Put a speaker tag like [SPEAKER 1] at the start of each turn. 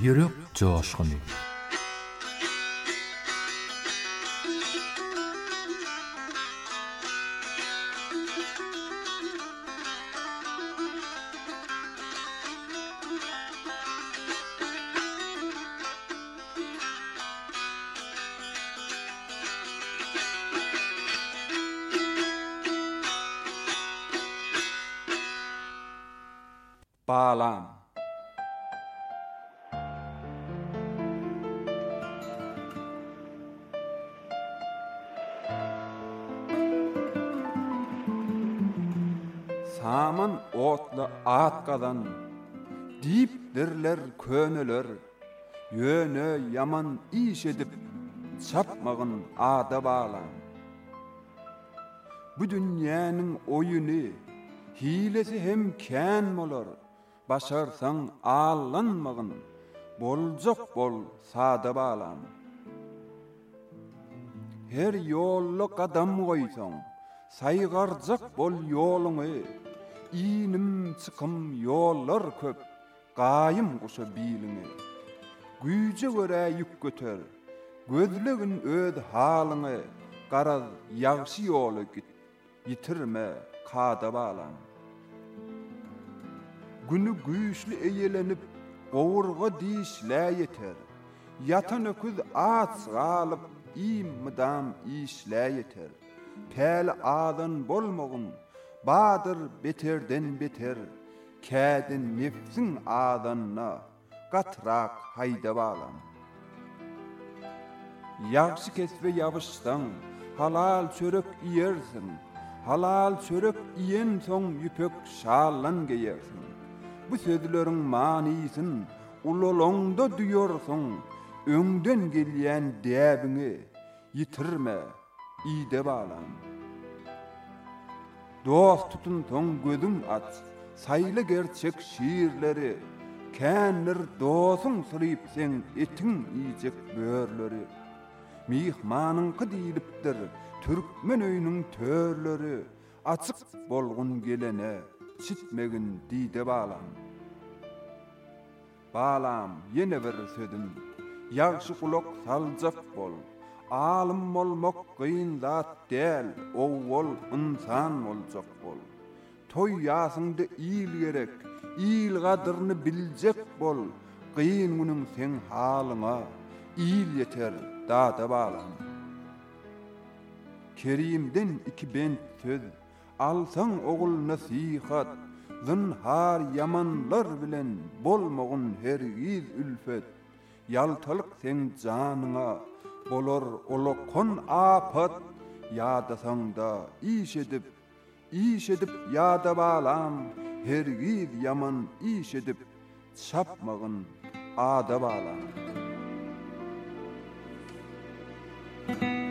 [SPEAKER 1] Yürek coşkunu.
[SPEAKER 2] Bağlam. Saman otlu atqadan, dipdirler könöler, yöne yaman iş edip, çapmağın ada bağlam. Bu dünyanın oyunu, hilesi hem kän bolar, başarsan allanmağın, bolcak bol sada bağlam. Her yollu qadam koysan, saygarcak bol yolunu, inim çıkım yollar köp, qayım kuşa bilini. Güýje göre yük göter, gözlegin öd halını, qaraz ýagşy ýoly git, yitirme kada bağlam. Günü güýçli eýelenip, gowurga diýişlä ýeter, yatan öküz aç galyp, imdam işlä ýeter. Päli adan bolmagyn, badyr beterden beter, kädin nefsin adanna, gatrak haýda bağlam. Ýagşy kesbe ýabyşsan, halal çörek ýersin, halal çörek iýen soň ýüpek şallan geýersin. Bu sözleriň manysyny ululongda duýarsyň, öňden gelýän däbiňi ýitirme, ide bağlam. Dost tutun soň gözüm aç, saýly gerçek şiirleri, kändir dosyň syryp sen etiň iýjek börleri. Mihmanyňky diýilipdir, türkmen öýüniň törleri, açyk bolgun gelene, çitmegin diýde bağlam. Bağlam ýene bir sözüm, ýagşy kulak saljak bol, alim bolmak gyn zat däl, owwal insan boljak bol. Toy ýasynda ýyl gerek, ýyl gadryny biljek bol, gyn günüň sen halyňa, ýyl ýeter dada bağlam. Kerimden iki bent söz, alsaň ogul nasihat, zınhar yamanlar bilen bolmagyn hergiz ülfet. Yaltalyk sen janyňa, bolar olokon apat, ýadasaňda iş edip ýada bağlam, hergiz yaman iş edip çapmagyn ada bağlam.